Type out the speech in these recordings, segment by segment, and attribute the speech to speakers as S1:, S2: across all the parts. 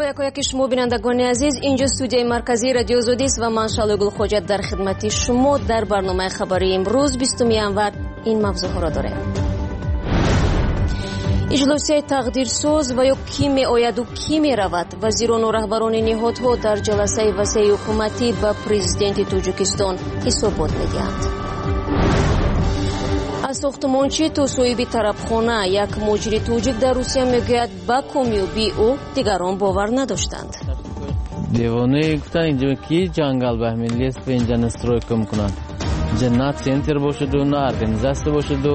S1: مرحبا یکایک شما بینندگان عزیز، اینجا استودیوی مرکزی رادیو زودی است و من شالو گلخوجت در خدمت شما در برنامه خبری امروز 20 январ این موضوع را داریم. اجلاسی تقدیرساز و یا کی می آید و کی می رود؟ وزیران و رهبران نهادها در جلسه وسیع حکومتی به پرزیدنت تاجیکستان حسابات می‌دهند. از ساختمانچی تا صاحب طربخانه یک مجری تاجیک در روسیه میگوید با کامیابی او دیگران باور نداشتند.
S2: دیوانه گفتن اینجا کی جنگل بهمنلی است و اینجا نسترویکا میکنند. جنت سنتر باشد و نه ارگانیزاسیون باشد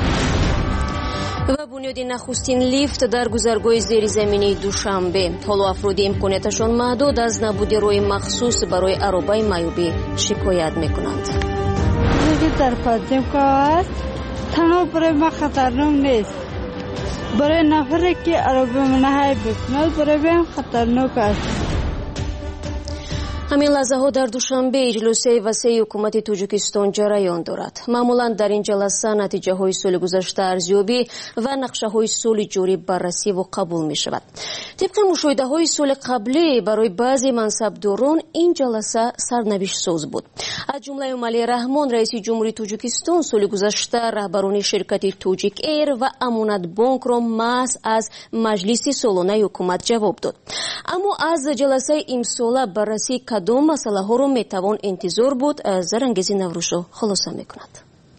S1: و بنیاد نخستین لیفت در گذرگاه زیرزمینی دوشنبه. حالا افرادی امکانیتشان محدود از نبود راه مخصوص برای عربه معیوبی شکایت میکنند.
S3: در پادیم است تنها برای ما خطرناک نیست، برای نفری که عربه منهای بکنند برای من خطرناک است.
S1: همین لحظه ها در دوشنبه اجلاسی وسیع حکومت تاجیکستان جریان دارد. معمولا در این جلسه نتیجه های سال گذشته ارزیابی و نقشه های سال جاری بررسی و قبول می شود. طبق مشاهده های سال قبلی برای بعضی منصبداران این جلسه سرنوشت ساز بود. از جمله امالی رحمان رئیس جمهوری تاجیکستان سال گذشته رهبران شرکت تاجیک ایر و امانت بانک را محض از مجلس سالانه حکومت جواب داد. اما از جلسه امساله بررسی کدام مسئله ها رو میتوان انتظار بود؟ زرنگیزی نوروشو خلاصه میکند.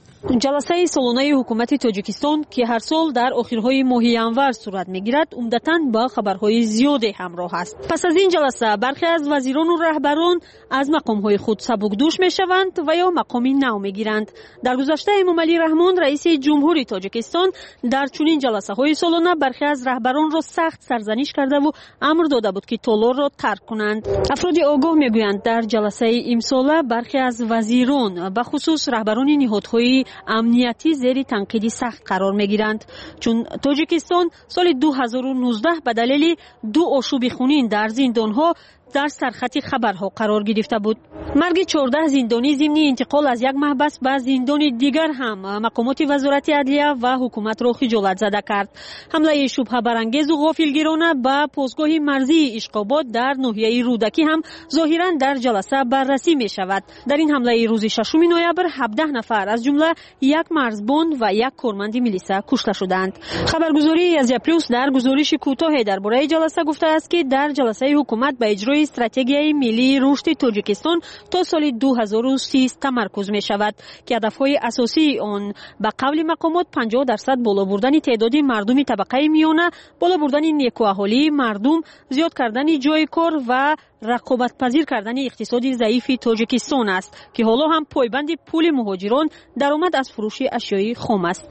S4: جلسه سالانه حکومت تاجیکستان که هر سال در آخرهای ماه январ صورت میگیرد عمدتاً با خبرهای زیادی همراه است. پس از این جلسه برخی از وزیران و رهبران از مقامهای خود سبکدوش میشوند و یا مقامی نو میگیرند. در گذشته امامعلی رحمان رئیس جمهوری تاجیکستان در چنین جلسه های سالانه برخی از رهبران را سخت سرزنش کرده و امر داده بود که تالار را ترک کنند. افراد آگاه میگویند در جلسه امساله برخی از وزیران به خصوص رهبران نهادهای امنیتی زیر تنقید سخت قرار میگیرند، چون تاجیکستان سال 2019 به دلیل 2 آشوب خونین در زندانها در سرخط خبرها قرار گرفته بود. مرگ 14 زندانی ضمن انتقال از یک محبس به زندان دیگر هم مقامات وزارت عدلیه و حکومت را خجالت زده کرد. حمله شبهه برانگیز و غافلگیرانه به پاسگاه مرزی اشقاباد در ناحیه رودکی هم ظاهرا در جلسه بررسی می شود. در این حمله روز 6 نوامبر 17 نفر از جمله یک مرزبان و یک کارمند میلیسا کشته شدند. خبرگزاری از پلاس در گزارش کوتاه درباره جلسه گفته است که در جلسه حکومت به اجرای استراتژی ملی رشد تاجیکستان تا سال 2030 تمرکز می شود که هدفهای اساسی آن به قول مقامات 50% بالا بردن تعداد مردم طبقه میانه، بالا بردن نیکوحالی مردم، زیاد کردن جای کار و رقابت پذیر کردن اقتصاد ضعیف تاجیکستان است که حالا هم پایبند پول مهاجران درآمد از فروش اشیای خام است.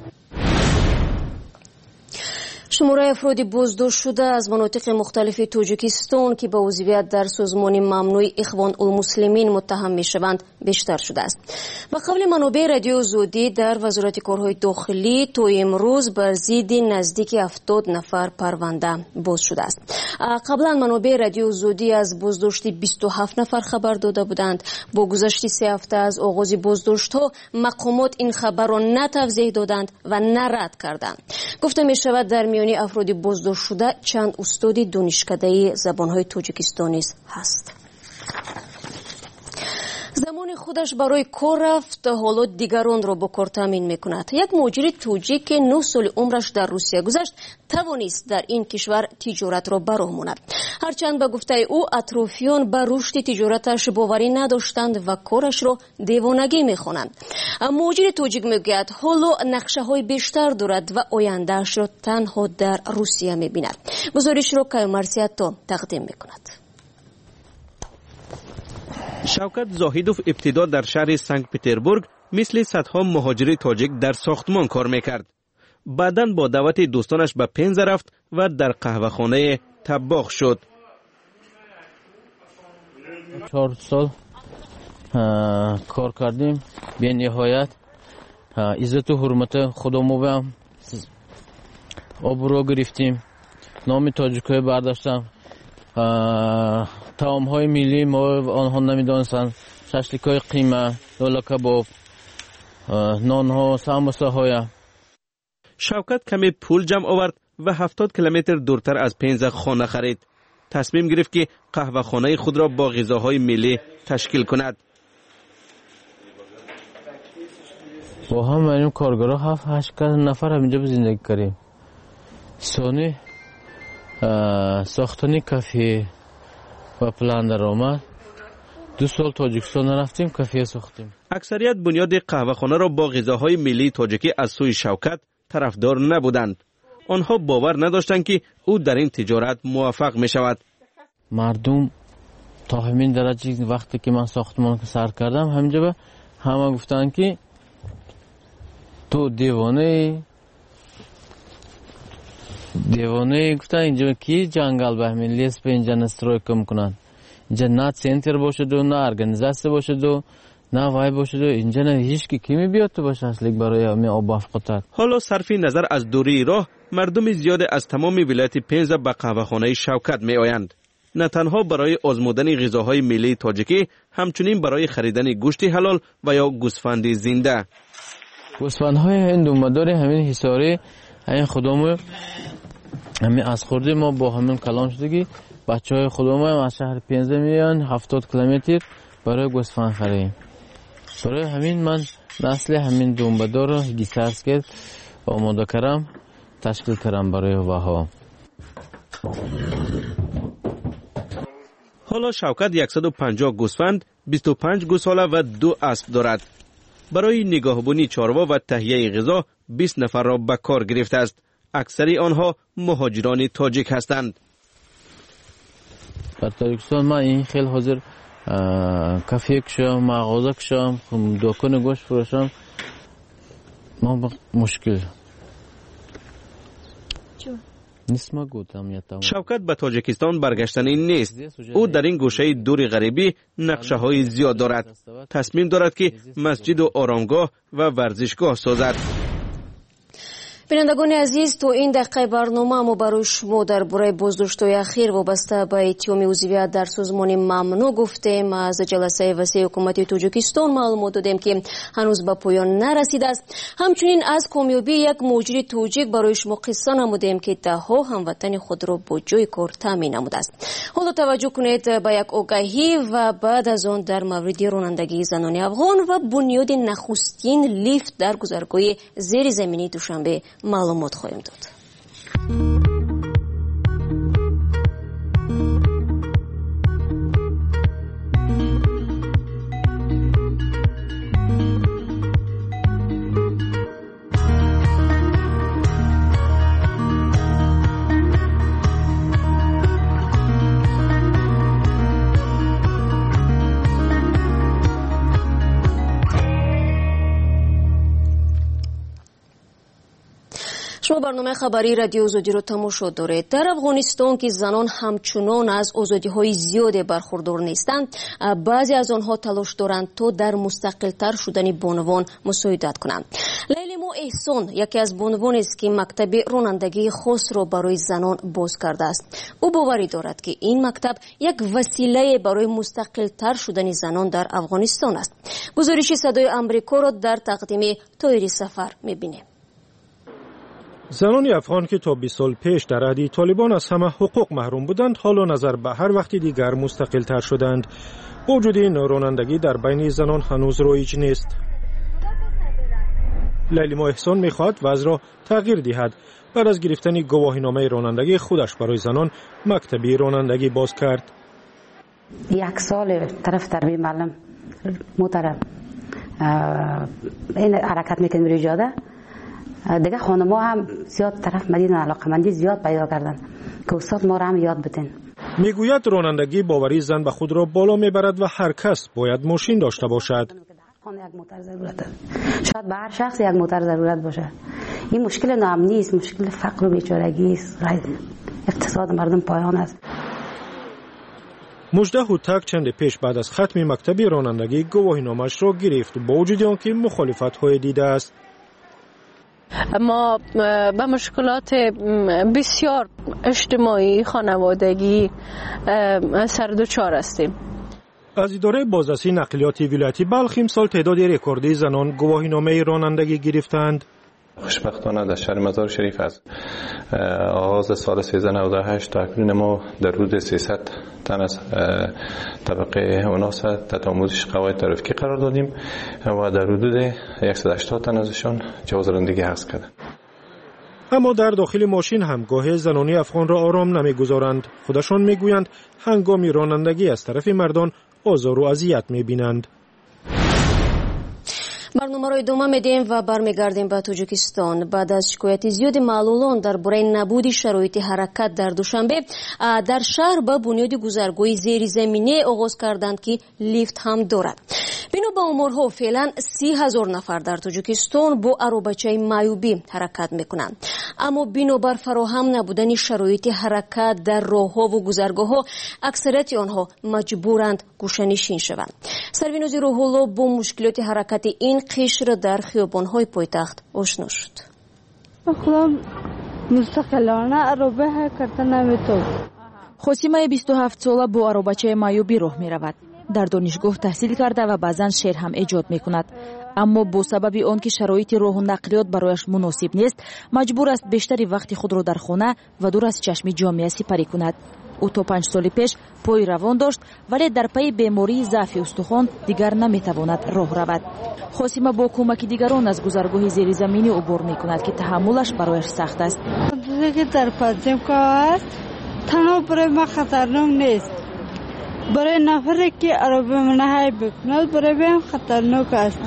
S1: شماره افراد بازداشت شده از مناطق مختلف تاجیکستان که به عضویت در سازمان ممنوع اخوان المسلمین متهم میشوند بیشتر شده است. به قول منابع رادیو زودی در وزارت کارهای داخلی تا امروز بر ضد نزدیک 70 نفر پرونده باز شده است. قبلا منابع رادیو زودی از بازداشت 27 نفر خبر داده بودند. با گذشت 3 هفته از آغاز بازداشت ها مقامات این خبر را نه توضیح دادند و نه رد کردند. گفته می شود در میان افراد بازداشت شده چند استاد دانشکده زبانهای تاجیکستانی هست. زمان خودش برای کار رفت، حالا دیگران را با کار تامین میکند. یک مهاجر تاجیک که 9 سال عمرش در روسیه گذشت توانست در این کشور تجارت را براه ماند. هرچند به گفته او اطرافیان به رشد تجارتش باوری نداشتند و کارش را دیوانگی میخوانند. مهاجر تاجیک میگوید حالا نقشه های بیشتر دارد و آیندهش را تنها در روسیه میبیند. گزارش را کایمارسیاتو تقدیم میکند.
S5: شوکت زاهیدوف ابتدا در شهر سنت پتربورگ مثل صدها مهاجر تاجیک در ساختمان کار میکرد. بعداً با دعوت دوستانش به پنزه رفت و در قهوه‌خانه طباخ شد.
S2: 4 سال کار کردیم. به نهایت عزت و حرمت خودمو به آبرو گرفتیم. نام تاجیک‌های برداشتم. طعام‌های ملی ما آنها نمی‌دانستند. ششلیک‌های قیمه، لولا کباب، نان‌ها، سموسه‌های.
S5: شوکت کمی پول جمع آورد و 70 کیلومتر دورتر از پنزه خانه خرید. تصمیم گرفت که قهوه‌خانه خود را با غذاهای ملی تشکیل کند.
S2: با هم منیم کارگرها 7-8 نفر همینجا زندگی کردیم. ثانی ساختن کافی و پلان در آمد. 2 سال تاجیکستان رفتیم کافی ساختیم.
S5: اکثریت بنیاد قهوه‌خانه را با غذاهای ملی تاجیکی از سوی شوکت طرفدار نبودند. آنها باور نداشتند که او در این تجارت موفق می شود.
S2: مردم تا همین درجه وقتی که من ساختمان سر کردم همینجا به همه گفتن که تو دیوانه گفتن اینجا کی جنگل بهمنلی است به اینجا نستروی کم کنند. اینجا نه سنتر باشد و نه ارگانیزاسیون باشد و نه وای باشد و اینجا نه هیچ کی می بیاد تو باشه اصلا برای همین آب افقطت.
S5: حالا صرف نظر از دوری راه مردم زیاد از تمام ولایت پنزه به قهوه‌خانه شوکت می آیند. نه تنها برای آزمودن غذاهای ملی تاجیکی، همچنین برای خریدن گوشت حلال و یا گوسفند زنده.
S2: گوسفندهای هندومدار همین حصاری همین خودمون همین از خورده ما با همین کلان شدگی بچهای خودمون از شهر پنزه میان 70 کیلومتر برای گوسفند خریم. برای همین من نسل همین دومبدار رو گیسرس کرد آماده کردم تشکیل کردم برای وها.
S5: حالا شوکت 150 گوسفند، 25 گوساله و 2 اسب دارد. برای نگهبانی چاروا و تهیه غذا 20 نفر را به کار گرفته است. اکثری آنها مهاجران تاجیک هستند.
S2: در تاجیکستان من این خیلی حاضر کافه کشم، مغازه کشم، دکان گوشت فروشم. ما مشکل
S5: شوکت به تاجیکستان برگشتنی نیست. او در این گوشه دور غریبی نقشه های زیاد دارد. تصمیم دارد که مسجد و آرامگاه و ورزشگاه سازد.
S1: بینندگان عزیز، تو این دقیقه برنامه ما برای شما درباره بازداشت‌های اخیر وابسته به اتیام عضویت در سازمان ممنوع گفتیم. از جلسه وسیع حکومت تاجیکستان معلومات دادیم که هنوز به پایان نرسیده است. همچنین از کامیابی یک مهاجر تاجیک برای شما قصه نمودیم که ده‌ها هموطن خود را با جای کار تامین نموده است. حالا توجه کنید به یک آگهی و بعد از آن در مورد رانندگی زنان افغان و بنیاد نخستین لیفت در گذرگاه زیرزمینی دوشنبه معلومات خواهیم داد. شما برنامه خبری رادیو آزادی رو تماشا دارید. در افغانستان که زنان همچنان از آزادی‌های زیادی برخوردار نیستند، بعضی از آنها تلاش دارند تا در مستقل‌تر شدن بانوان مساعدت کنند. لیلیما احسان یکی از بانوان است که مکتب رانندگی خاص را برای زنان باز کرده است. او باوری دارد که این مکتب یک وسیله برای مستقل‌تر شدن زنان در افغانستان است. گزارش صدای آمریکا را در تقدیم طاهری سفر می‌بینیم.
S6: زنان افغان که تا 20 سال پیش در عهد طالبان از همه حقوق محروم بودند، حالا نظر به هر وقت دیگر مستقل تر شدند. وجود این رانندگی در بین زنان هنوز رایج نیست. لیلیما احسان می‌خواهد وضع را تغییر دهد. بعد از گرفتن گواهینامه رانندگی خودش برای زنان مکتبی رانندگی باز کرد.
S7: 1 سال طرف تربیه معلم محترم این حرکت میکنیم روی جاده. دیگه خانم‌ها هم زیاد طرف مدین علاقمندی زیاد پیدا کردن که استاد ما را هم یاد بدین.
S6: میگوید رانندگی باوری زن به خود را بالا میبرد و هر کس باید ماشین داشته باشد.
S7: شاید به هر شخص یک موتر ضرورت باشه. این مشکل ناامنی است، مشکل فقر و بیچارگی است، اقتصاد مردم پایان است.
S6: مجده هوتک چند پیش بعد از ختم مکتب رانندگی گواهینامه‌اش را گرفت، با وجود آنکه مخالفت‌های دیده است.
S8: ما به مشکلات بسیار اجتماعی خانوادگی سر دچار هستیم.
S6: از اداره بازرسی نقلیات ولایت بلخ امسال تعداد رکوردی زنان گواهینامه رانندگی گرفتند.
S9: خوشبختانه در شهر مزار شریف از آغاز سال 1398 تا اکنون ما در حدود 300 تن از طبقه مناسب تحت آموزش قواعد ترافیکی قرار دادیم و در حدود 180 تن ازشان جواز رانندگی حاصل کردند.
S6: اما در داخل ماشین هم گاهی زنانی افغان را آرام نمیگذارند. خودشان میگویند هنگام رانندگی از طرف مردان آزار و اذیت میبینند.
S1: برنامه را ادامه میدیم و برمیگردیم به تاجیکستان. بعد از شکایت زیاد معلولان درباره نبود شرایط حرکت در دوشنبه در شهر به بنیاد گذرگاه زیرزمینی آغاز کردند که لیفت هم دارد. بنا به امورها فعلا 30,000 نفر در تاجیکستان با عربچه معیوبی حرکت میکنند. اما بنابر فراهم نبودن شرایط حرکت در راهها و گذرگاه‌ها اکثریت آنها مجبورند گوشه‌نشین شوند. سروینوز روح الله با مشکلات حرکت این قشر در خیابان‌های پایتخت آشنا شد.
S3: خودم مستقلانه عربه حرکت نمیتونم.
S10: خوسیمه 27 ساله با عربچه معیوبی راه می‌رود. در دانشگاه تحصیل کرده و بعضن شعر هم ایجاد می‌کند. اما با سبب آنکه شرایط راه و نقلیات برایش مناسب نیست، مجبور است بیشتری وقت خود را در خانه و دور از چشم جامعه سپری کند. او تا 5 سال پیش پای روان داشت ولی در پی بیماری ضعف استخوان دیگر نمیتواند راه رود. خواسیمه با کمک دیگران از گذرگاه زیرزمینی عبور میکند که تحملش برایش سخت است.
S3: چیزی که در پادزمکا است تنها برای ما خطرناک نیست. برای نفری که عربه منهای بکند برای من خطرناک است.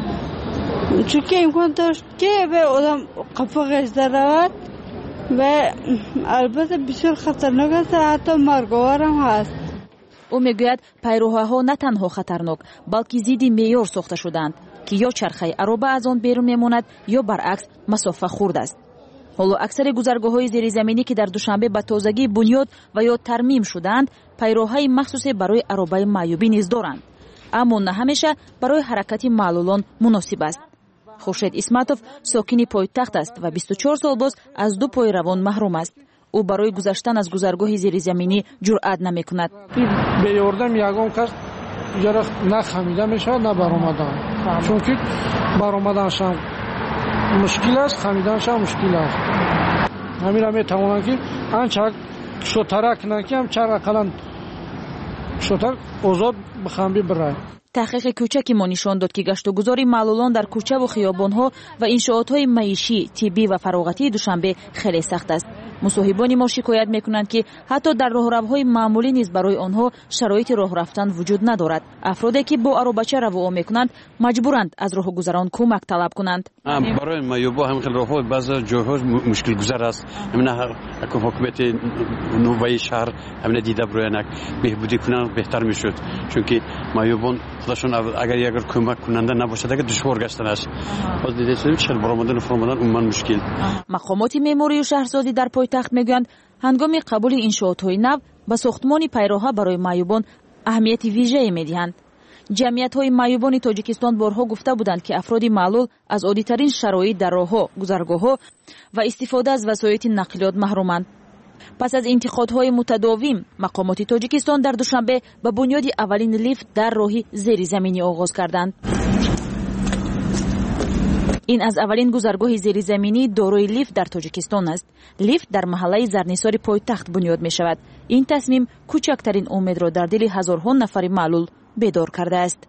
S3: چون که امکان داشت که به آدم قفقش در رود و البته بسیار خطرناک است، حتی مرگاور هم هست.
S10: او میگوید پیروها نه تنها خطرناک بلکه ضد معیار ساخته شدند که یا چرخه عربه از آن بیرون میماند یا برعکس مسافه خورد است. حالا اکثر گذرگاه‌های زیرزمینی که در دوشنبه به تازگی بنیاد و یا ترمیم شدند پیروهای مخصوصی برای عربه معیوبی نیز دارند، اما نه همیشه برای حرکت معلولان مناسب است. خورشید اسمتوف ساکن پایتخت است و 24 سال باز از 2 پای روان محروم است. او برای گذشتن از گذرگاه زیرزمینی جرأت نمی‌کند.
S11: به یاردم یگان کس جرا نه خمیده میشه نه برآمدن، چون که برآمدنش مشکل است، خمیدنش مشکل است. همین را میتوانند که آنچه شوترک نکیم چرا کلان شوتر آزاد بخنبی برای.
S10: تحقیق کوچکی ما نشان داد که گشت و گذار معلولان در کوچه و خیابان‌ها و انشاءات‌های معیشی، طبی و فراغتی دوشنبه خیلی سخت است. مصاحبان ما شکایت می‌کنند که حتی در راهروهای معمولی نیز برای آنها شرایط راه رفتن وجود ندارد. افرادی که با عربچه راه می‌کنند مجبورند از راهگذران کمک طلب کنند.
S12: برای معیوبا هم خیلی راه‌ها بعضی جاها مشکل گذر است. همین حکومت نوبای شهر همین دیده برای بهبودی کنند بهتر می‌شد، چون که معیوبان خودشون اگر کمک کننده نباشد اگر دشوار گشتن است. باز دیده شدیم چه برآمدن فرمودن عموما مشکل.
S10: مقامات معماری و شهرسازی در پایتخت میگویند هنگام قبول انشاءات‌های نو به ساختمان پیراها برای معیوبان اهمیت ویژه‌ای میدهند. جمعیت‌های معیوبان تاجیکستان بارها گفته بودند که افراد معلول از عادی‌ترین شرایط در راه‌ها، گذرگاه‌ها و استفاده از وسایل نقلیات محرومند. پس از انتقادهای متداوم، مقامات تاجیکستان در دوشنبه به بنیاد اولین لیفت در راه زیرزمینی آغاز کردند. این از اولین گذرگاه زیرزمینی دارای لیفت در تاجیکستان است. لیفت در محله زرنثار پایتخت بنیاد می شود. این تصمیم کوچکترین امید را در دل هزارها نفر معلول بیدار کرده است.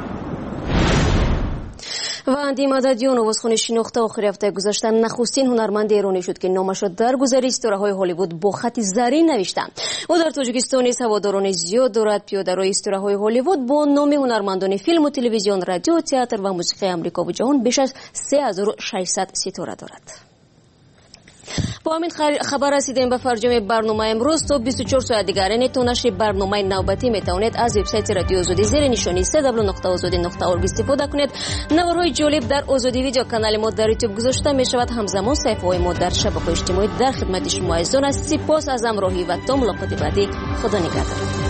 S1: و اندی مددیان آوازخوان شناخته آخر هفته گذشته نخستین هنرمند ایرانی شد که نامش را در گذر استاره‌های هالیوود با خط زرین نوشتند. او در تاجیکستان هواداران زیاد دارد. پیاده‌روی استاره‌های هالیوود با نام هنرمندان فیلم و تلویزیون، رادیو، تئاتر و موسیقی آمریکا و جهان بیش از 3600 ستاره دارد. با همین خبر رسیدیم به فرجام برنامه امروز. تا 24 ساعت دیگر تا نشر برنامه نوبتی میتوانید از وبسایت رادیو آزادی زیر نشانی www.azadi.org استفاده کنید. نوارهای جالب در آزادی ویدیو کانال ما در یوتیوب گذاشته می شود. همزمان صفحه‌های ما در شبکه‌های اجتماعی در خدمت شما عزیزان است. سپاس از همراهی و تا ملاقات بعدی. خدا نگهدار.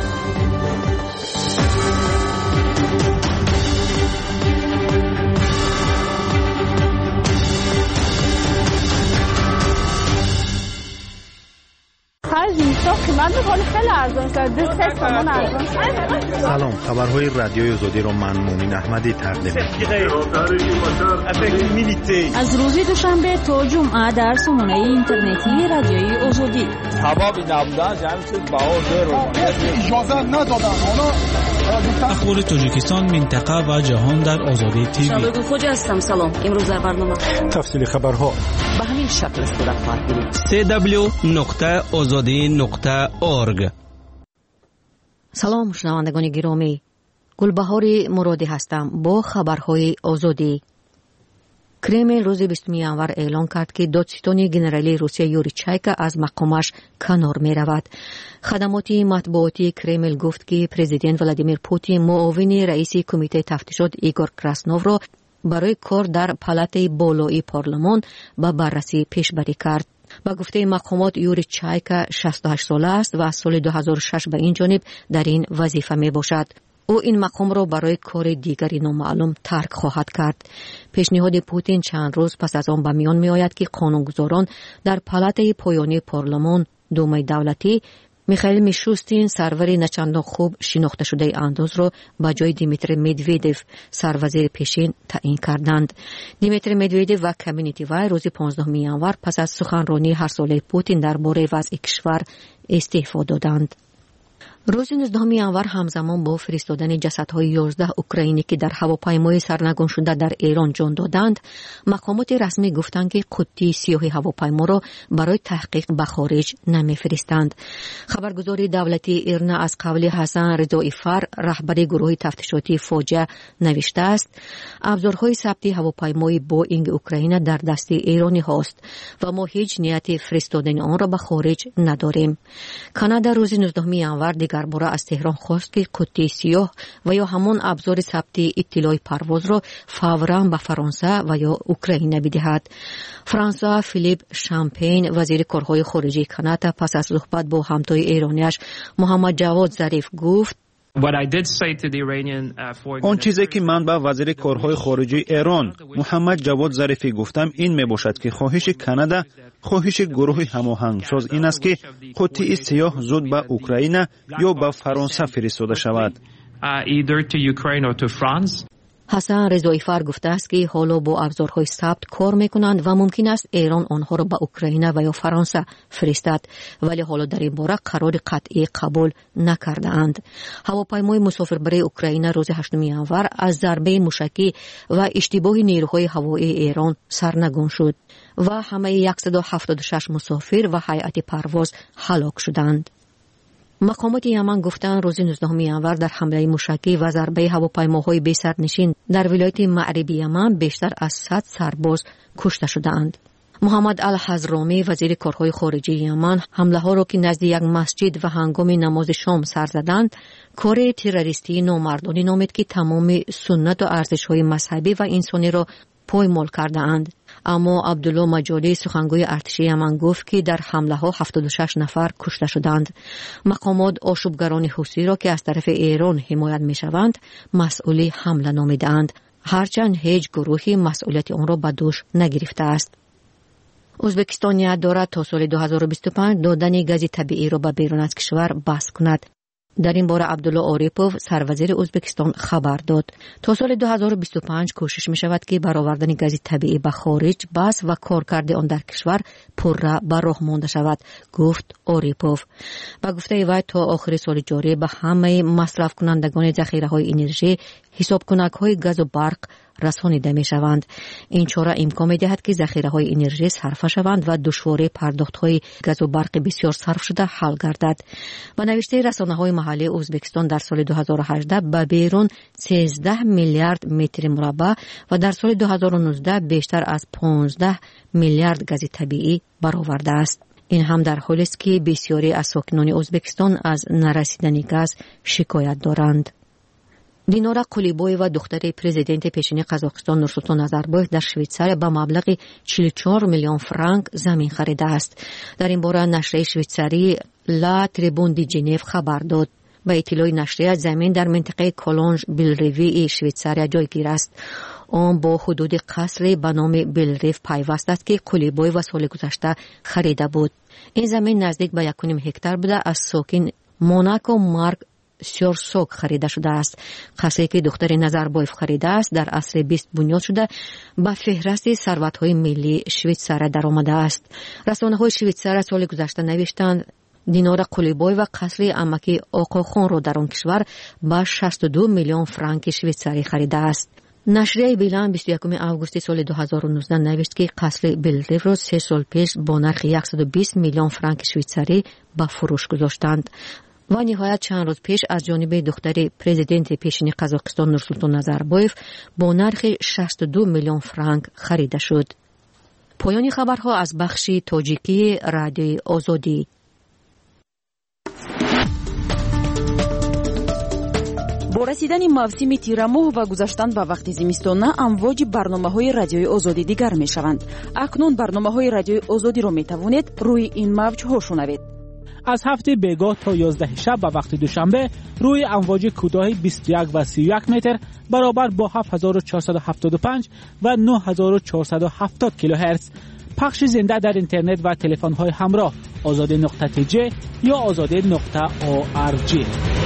S13: هر زیستا قیمت خیلی ارزان سلام، خبرهای رادیوی آزادی را من مومن احمدی تقدیم می‌کنم.
S4: از روز دوشنبه تا جمعه در سامانه اینترنتی رادیوی آزادی.
S14: اخبار تاجیکستان، منطقه و جهان در آزادی تیوی.
S1: شباب خوش هستم. سلام. امروز در برنامه
S6: تفصیل خبرها
S15: به همین شکل صورت خواهد گرفت.
S5: www.azadi.org.
S1: سلام شنوندگان گرامی، گلبهار مرادی هستم با خبرهای آزادی. کرمل روز 20 ینور اعلان کرد که دادستان گنرالی روسیه یوری چایکا از مقامش کنار می رود. خدمات مطبوعاتی کرمل گفت که پرزیدنت ولادیمیر پوتین معاون رئیس کمیته تفتیشات ایگور کراسنوف را برای کار در پالات بالایی پارلمان به بررسی پیشبری کرد. با گفته مقامات یوری چایکا 68 ساله است و از سال 2006 به این جانب در این وظیفه می باشد. او این مقام را برای کار دیگری نامعلوم ترک خواهد کرد. پیشنهاد پوتین چند روز پس از آن به میان می آید که قانونگذاران در پالات پایانی پارلمان دومای دولتی میخائیل میشوستین سرور نچندان خوب شناخته شده اندوز را به جای دیمیتر مدویدف سروزیر پیشین تعیین کردند. دیمیتر مدویدف و کابینت وی روز 15 ینور پس از سخنرانی هر ساله پوتین درباره وضع کشور استعفا دادند. روز 19 ینور همزمان با فرستادن جسدهای 11 اوکراینی که در هواپیمای سرنگون شده در ایران جان دادند، مقامات رسمی گفتند که قطی سیاه هواپیما را برای تحقیق به خارج نمی‌فرستند. خبرگزاری دولتی ایرنا از قول حسن رضایی فر، رهبر گروه تفتیشاتی فاجعه، نوشته است: ابزارهای ثبت هواپیمای بوئینگ اوکراین در دست ایرانی هاست و ما هیچ نیت فرستادن آن را به خارج نداریم. کانادا روز 19 ینور دیگر باره از تهران خواست که قطی سیاه و یا همان ابزار ثبت اطلاع پرواز را فوراً به فرانسه و یا اوکراین بدهد. فرانسوا فیلیپ شامپین، وزیر کارهای خارجه کانادا، پس از صحبت با همتای ایرانیش محمد جواد ظریف گفت:
S16: آن چیزی که من به وزیر کارهای خارجه ایران محمد جواد ظریفی گفتم این می باشد که خواهش کانادا، خواهش گروه هماهنگساز این است که قطعه سیاه زود به اوکراین یا به فرانسه فرستاده شود.
S1: حسن رضایی فر گفته است که حالا با ابزارهای ثبت کار میکنند و ممکن است ایران آنها را به اوکراین و یا فرانسه فرستد، ولی حالا در این باره قرار قطعی قبول نکرده اند. هواپیمای مسافربری اوکراین روز 8 ینور از ضربه موشکی و اشتباه نیروهای هوایی ایران سرنگون شد و همه 176 مسافر و هیئت پرواز هلاک شدند. مقامات یمن گفتند روز 19 ینور در حمله موشکی و ضربه هواپیماهای بی سرنشین در ولایت مغربی یمن بیشتر از 100 سرباز کشته شدند. محمد الحضرامی، وزیر کارهای خارجه یمن، حمله ها را که نزد یک مسجد و هنگام نماز شام سر زدند کار تروریستی نامردانه نامید که تمام سنت و ارزش‌های مذهبی و انسانی را پایمال کرده اند. اما عبدالله مجالی، سخنگوی ارتش یمن، گفت که در حمله ها 76 نفر کشته شدند. مقامات آشوبگران حوثی را که از طرف ایران حمایت می شوند مسئول حمله نامیدند، هرچند هیچ گروهی مسئولیت آن را به دوش نگرفته است. ازبکستان نیت دارد تا سال 2025 دادن گاز طبیعی را به بیرون از کشور بس کند. در این باره عبدالله آریپوف، سروزیر ازبکستان، خبر داد تا سال 2025 کوشش می شود که برآوردن گاز طبیعی به خارج بس و کارکرد آن در کشور پرره به راه مانده شود، گفت آریپوف. با گفته وی تا آخر سال جاری به همه مصرف کنندگان ذخیره های انرژی حساب کنک های گاز و برق رسانیده می شوند. این چاره امکان می دهد که ذخیره های انرژی صرفه شوند و دشواری پرداخت های گاز و برق بسیار صرف شده حل گردد. و نوشته رسانه های محلی ازبکستان در سال 2018 به بیرون 13 میلیارد متر مربع و در سال 2019 بیشتر از 15 میلیارد گاز طبیعی برآورده است. این هم در حالی است که بسیاری از ساکنان ازبکستان از نرسیدن گاز شکایت دارند. دینارا قلیبوی و دختر پرزیدنت پیشین قزاقستان نورسولطان نظربایف در شویتزار با مبلغ 44 میلیون فرانک زمین خریده است. در این باره نشریه شویتزاری لا تریبون دی ژنو خبر داد. با اطلاع نشریه زمین در منطقه کولونژ بیلریوی شویتزاریا جایگیر است. آن با حدود قصر به نام بیلریف پیوست است که قلیبوی و سال گذشته خریده بود. این زمین نزدیک به 1.5 هکتار بوده. از ساکن
S17: موناکو مارک سیورسوک خریده شده است. قصری که دختر نظربایف خریده است در عصر 20 بنیاد شده به فهرست ثروت‌های ملی شویتسار در آمده است. رسانه‌های شویتسار سال گذشته نوشتند دینار قلیبای و قصر امکی آقاخان را در آن کشور به 62 میلیون فرانک شویتساری خریده است. نشریه بیلان 21 آگوست سال 2019 نوشت که قصر بلریو را 3 سال پیش با نرخ 120 میلیون فرانک شویتساری به فروش گذاشتند. و نهایت چند روز پیش از جانب دختر پرزیدنت پیشین قزاقستان نورسولطان نظربایف با نرخ 62 میلیون فرانک خریده شد. پایان خبرها از بخش تاجیکی رادیوی آزادی.
S10: با رسیدن موسم تیر ماه و گذشتن به وقت زمستان امواج برنامه‌های رادیوی آزادی دیگر می‌شوند. اکنون برنامه‌های رادیوی آزادی را می‌توانید روی این موج‌ها شنوید.
S14: از هفته بیگاه تا 11 شب به وقت دوشنبه روی امواج کوتاه 21 و 31 متر برابر با 7475 و 9470 کیلوهرتز پخش زنده در اینترنت و تلفن‌های همراه azadi.tj یا azadi.org.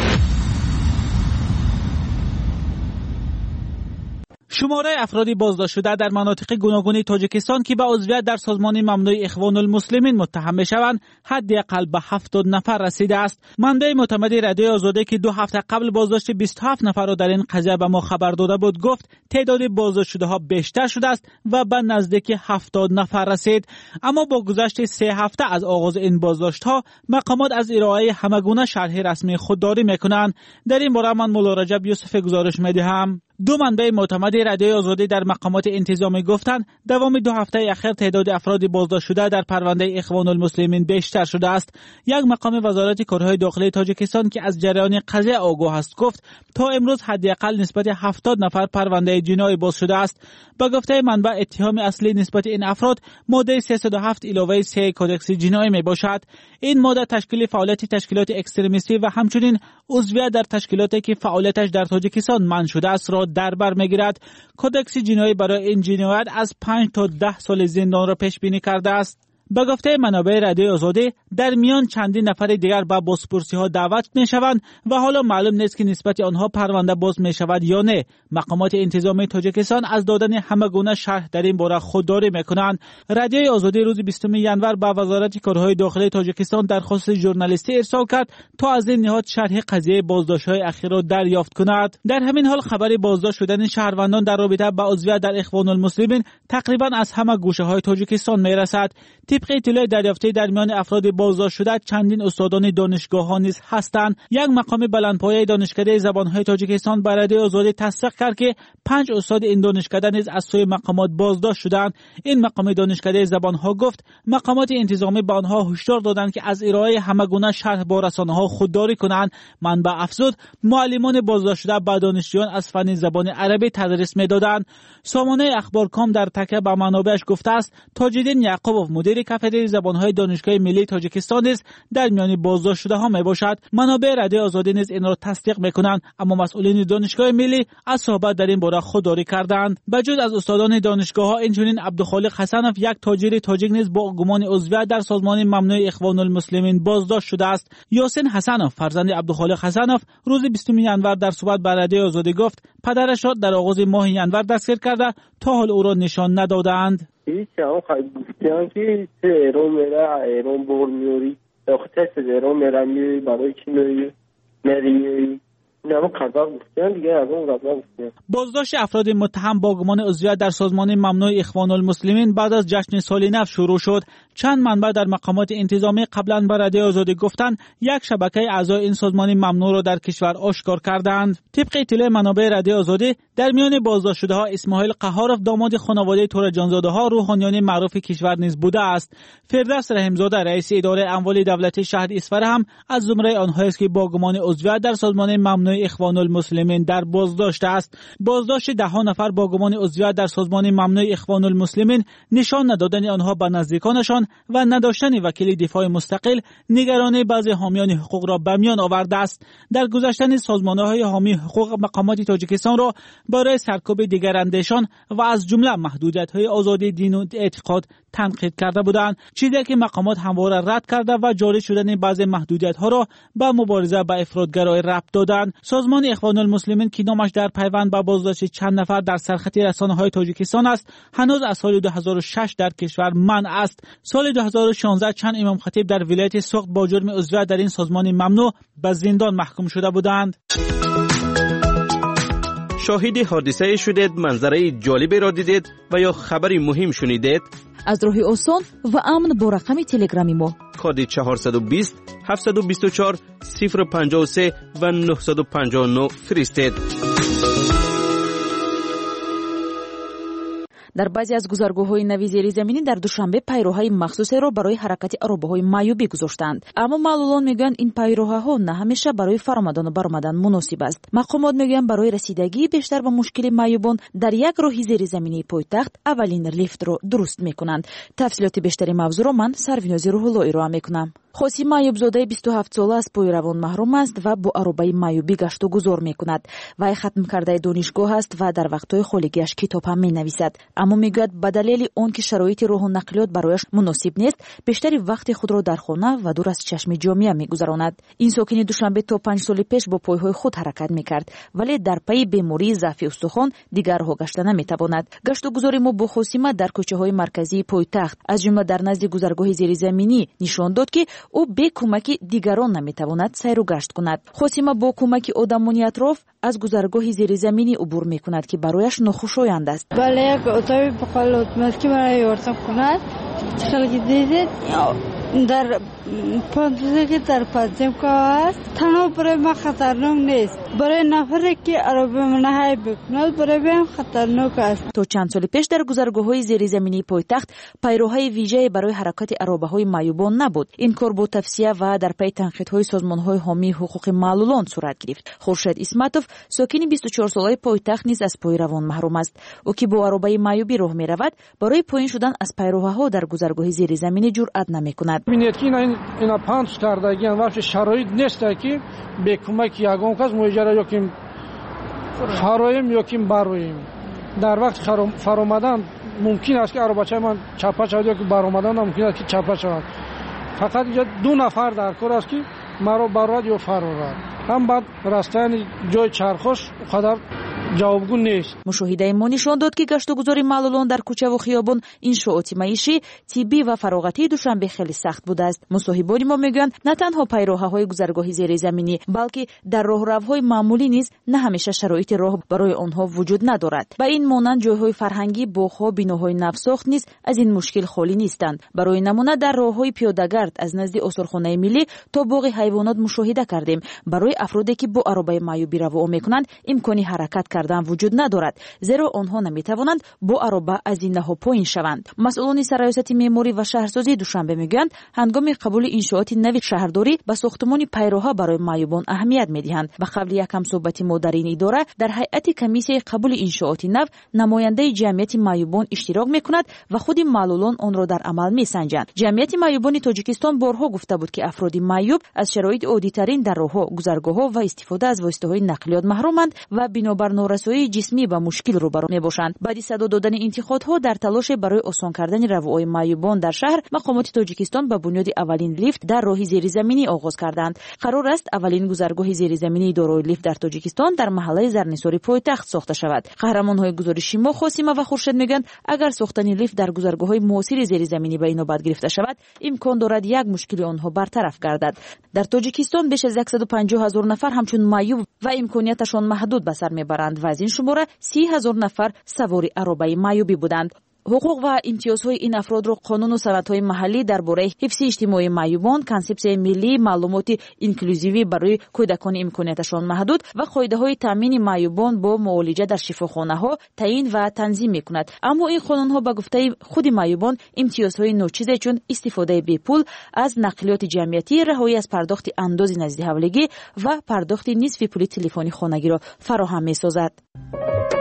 S14: شماره افرادی بازداشت شده در مناطق گوناگون تاجیکستان که به عضویت در سازمان ممنوع اخوان المسلمین متهم میشوند حداقل به 70 نفر رسیده است. منبع معتمد رادیوی آزادی که 2 هفته قبل بازداشت 27 نفر را در این قضیه به ما خبر داده بود گفت تعداد بازداشت شده ها بیشتر شده است و به نزدیک 70 نفر رسید. اما با گذشت 3 هفته از آغاز این بازداشت ها مقامات از ارائه همگونه شرح رسمی خودداری میکنند. در این باره من مولا رجب یوسف گزارش میدهم. 2 منبع معتمد رادیوی آزادی در مقامات انتظامی گفتند دوام 2 هفته اخیر تعداد افراد بازداشت شده در پرونده اخوان المسلمین بیشتر شده است. یک مقام وزارت کارهای داخلی تاجیکستان که از جریان قضیه آگاه است گفت تا امروز حداقل نسبت 70 نفر پرونده جنایی باز شده است. با گفته منبع اتهام اصلی نسبت این افراد ماده 307 علاوه 3 کدکس جنایی می باشد. این ماده تشکیل فعالیت تشکیلات اکستریمیستی و همچنین عضویت در تشکیلاتی که فعالیتش در تاجیکستان منع شده است را در بر میگیرد. کدکس جنایی برای این جنایت از 5 تا 10 سال زندان را پیش بینی کرده است. به گفته منابع رادیوی آزادی در میان چندین نفر دیگر به بازپرسی ها دعوت می شوند و حالا معلوم نیست که نسبت آنها پرونده باز می شود یا نه. مقامات انتظامی تاجیکستان از دادن همگونه شرح در این باره خودداری می کنند. رادیوی آزادی روز 20 ژانویه به وزارت کارهای داخلی تاجیکستان درخواست ژورنالیستی ارسال کرد تا از این نهاد شرح قضیه بازداشت های اخیر را دریافت کند. در همین حال خبر بازداشت شدن شهروندان در رابطه با عضویت در اخوان المسلمین تقریبا از همه گوشه های تاجیکستان می رسد. طبق اطلاع دریافته در میان افراد بازداشت شده چندین استادان دانشگاه‌ها نیز هستند. یک مقام بلندپایه دانشکده زبان‌های تاجیکستان به رادیوی آزادی تصدیق کرد که 5 استاد این دانشکده نیز از سوی مقامات بازداشت شدند. این مقام دانشکده زبان‌ها گفت مقامات انتظامی به آنها هشدار دادند که از ارائه همگونه شرح با رسانه‌ها خودداری کنند. منبع افزود معلمان بازداشت شده به دانشجویان از فن زبان عربی تدریس می‌دادند. سامانه اخبار کام در تکیه به منابعش گفته است تاج‌الدین یعقوبوف مدیر کافدری زبان‌های دانشگاه ملی تاجیکستان نیز در میان بازداشت شده ها میباشد. منابع رادیوی آزادی نیز این را تصدیق میکنند، اما مسئولین دانشگاه ملی از صحبت در این باره خودداری کردند. بجز از استادان دانشگاه ها اینچنین عبدالخالق حسنوف یک تاجر تاجیک نیز با گمان عضویت در سازمان ممنوع اخوان المسلمین بازداشت شده است. یاسین حسنوف فرزند عبدالخالق حسنوف روز 20 ژانویه در صحبت با رادیوی آزادی گفت پدرش را در آغاز ماه ژانویه دستگیر کرده تا حال او را نشان ندادند.
S18: هیچ هم خیلی گفتن که ایران میره ایران بار میاری اختص ایران میره میاری برای چی میری نمو قضا گفتن دیگه از اون قضا گفتن.
S14: بازداشت افراد متهم با گمان عضویت در سازمان ممنوع اخوان المسلمین بعد از جشن سال نو شروع شد. چند منبع در مقامات انتظامی قبلا به رادیوی آزادی گفتند یک شبکه اعضای این سازمان ممنوع را در کشور آشکار کردند. طبق اطلاع منابع رادیوی آزادی در میان بازداشت شده ها اسماعیل قهارов داماد خانواده تورجانزاده ها روحانیان معروف کشور نیز بوده است. فردوس رحیمزاده رئیس اداره اموال دولتی شهر اصفهان هم از زمره آنهایی است که با گمان عضویت در سازمان ممنوع اخوان المسلمین در بازداشت است. بازداشت 10 نفر با گمان عضویت در سازمان ممنوع اخوان المسلمین نشان ندادن آنها به نزدیکانشان و نداشتن وکیل دفاع مستقل نگرانی بعضی حامیان حقوق را به میان آورده است. در گذشتن سازمان‌های حامی حقوق مقامات تاجیکستان را برای سرکوب دیگراندیشان و از جمله محدودیت‌های آزادی دین و اعتقاد تنقید کرده بودند، چیزی که مقامات همواره رد کرده و جاری شدن بعضی محدودیت‌ها را به مبارزه با افراطگرایی ربط دادند. سازمان اخوان المسلمین که نامش در پیوند با بازداشت چند نفر در سرخط رسانه‌های تاجیکستان است، هنوز از سال 2006 در کشور منع است. سال 2016 چند امام خطیب در ولایت سوخت با جرم عضویت در این سازمان ممنوع به زندان محکوم شده بودند.
S5: شاهد حادثه شدید، منظره جالبی را دیدید و یا خبری مهم شنیدید؟
S10: از راهی آسان و امن با رقم تلگرامی ما
S5: کد 420 724 053 و 959 فرستید.
S10: در بعضی از گذرگاه‌های نوی زیرزمینی در دوشنبه پیروهای مخصوصی را برای حرکت عربه‌های معیوبی گذاشتند. اما معلولان میگن این پیروها نه همیشه برای فرآمدن و برآمدن مناسب است. مقامات میگن برای رسیدگی بیشتر به مشکل معیوبان در یک راه زیرزمینی پایتخت اولین لیفت را درست میکنند. تفصیلات بیشتری موضوع را من سرویناز روح‌اللهی ارائه میکنم. خوسی معیوبزاده 27 ساله از پویروان محروم است و با عربه معیوبی گشت و گذار میکند. وی ختم کرده دانشگاه است و در وقتهای خالگیش کتاب هم مینویسد. اما میگوید به دلیل آن که شرایط راه و نقلیات برایش مناسب نیست، بیشتری وقت خود را در خانه و دور از چشم جامعه میگذراند. این ساکن دوشنبه تا 5 سال پیش با پایهای خود حرکت میکرد، ولی در پی بیماری ضعف استخوان دیگر راه گشته نمیتواند. گشت و گذار ما با خوسیمه در کوچه‌های مرکزی پایتخت از جمله در نزد گذرگاه زیرزمینی نشان داد که او به کمک دیگران نمیتواند سیر و گشت کند. خوسیمه با کمک آدمانی اطراف از گذرگاه زیرزمینی عبور میکند که برایش ناخوشایند است.
S3: بله، یک اتاقی بخواد اتومات که برای یارتم کند خیلی دیدید در پانتوزی که در پادزم که هست تنها برای ما خطرناک نیست، برای نفری که عربه منحی بکند برای بهم خطرناک است.
S10: تا چند سال پیش در گذرگاه‌های زیرزمینی پایتخت پیروهای ویژه برای حرکت عربه‌های معیوبان نبود. این کار با تفسیه و در پی تنقیدهای سازمان‌های حامی حقوق معلولان صورت گرفت. خورشید اسمتوف ساکن 24 ساله پایتخت نیز از پایروان محروم است. او که با عربه معیوبی راه می‌رود برای پایین شدن از پیروها در گذرگاه زیرزمینی جرأت نمی‌کند.
S11: ببینید که اینا پانس کردگی وقت شرایط نیست که به کمک یگان کس ماجرا یا که فرایم یا که بارویم در وقت فرآمدن ممکن است که عربچه من چپا شود یا که برآمدن ممکن است که چپا شود. فقط اینجا دو نفر در کار است که مرا برآد یا فرآورد. هم بعد رستن جای چرخش خودم جوابگو نیست.
S10: مشاهده ما نشان داد که گشت و گذار معلولان در کوچه و خیابان انشاءات معیشی، طبی و فراغتی دوشنبه خیلی سخت بوده است. مصاحبان ما میگویند نه تنها پیراههای گذرگاه زیرزمینی بلکه در راهروهای معمولی نیز نه همیشه شرایط راه برای آنها وجود ندارد. با این مانند جایهای فرهنگی، باغ‌ها، بناهای نوساخت نیز از این مشکل خالی نیستند. برای نمونه در راههای پیاده‌گرد از نزد آثارخانه ملی تا باغ حیوانات مشاهده کردیم برای افرادی که با عربه معیوبی راه میکنند امکانی حرکت کردن وجود ندارد، زیرا آنها نمیتوانند با عربه از این نهو پایین شوند. مسئولان سرایست معماری و شهرسازی دوشنبه میگویند هنگام قبول انشاءات نوی شهرداری به ساختمان پیروها برای معیوبان اهمیت میدهند و قبل یکم صحبت ما در این اداره در هیئت کمیسیه قبول انشاءات نو نماینده جمعیت معیوبان اشتراک میکند و خود معلولان آن را در عمل میسنجند. جمعیت معیوبان تاجیکستان بارها گفته بود که افراد معیوب از شرایط عادی‌ترین در راهها، گذرگاه‌ها و استفاده از واسطه‌های نقلیات محرومند و بنابر نارسایی جسمی با مشکل روبرو میباشند. بعد صدا دادن انتقادها در تلاش برای آسان کردن روابط معیوبان در شهر، مقامات تاجیکستان به بنیاد اولین لیفت در راه زیرزمینی آغاز کردند. قرار است اولین گذرگاه زیرزمینی دارای لیفت در تاجیکستان در محله زرنساری پایتخت ساخته شود. قهرمان‌های گزارشی ما خوسیمه و خورشید میگویند اگر ساختن لیفت در گذرگاه‌های معاصر زیرزمینی به اینوبت گرفته شود، امکان دارد یک مشکل آنها برطرف گردد. در تاجیکستان بیش از 150,000 نفر همچون معیوب و امکانیتشان محدود به سر میبرند و از این شماره 30,000 نفر سوار عربه معیوبی بودند. حقوق و امتیازهای این افراد را قانون و سنت‌های محلی درباره حفظ اجتماعی معیوبان، کانسپسیون ملی معلومات اینکلوزیوی برای کودکان امکانیتشان محدود و قاعده‌های تامین معیوبان با معالجه در شفاخانه‌ها تعیین و تنظیم می‌کند. اما این قانون‌ها به گفته خود معیوبان امتیازهای ناچیزه چون استفاده بی پول از نقلیات جمعیتی، رهایی از پرداخت انداز نزد حوالگی و پرداخت نصف پول تلفنی خانگی را فراهم می‌سازد.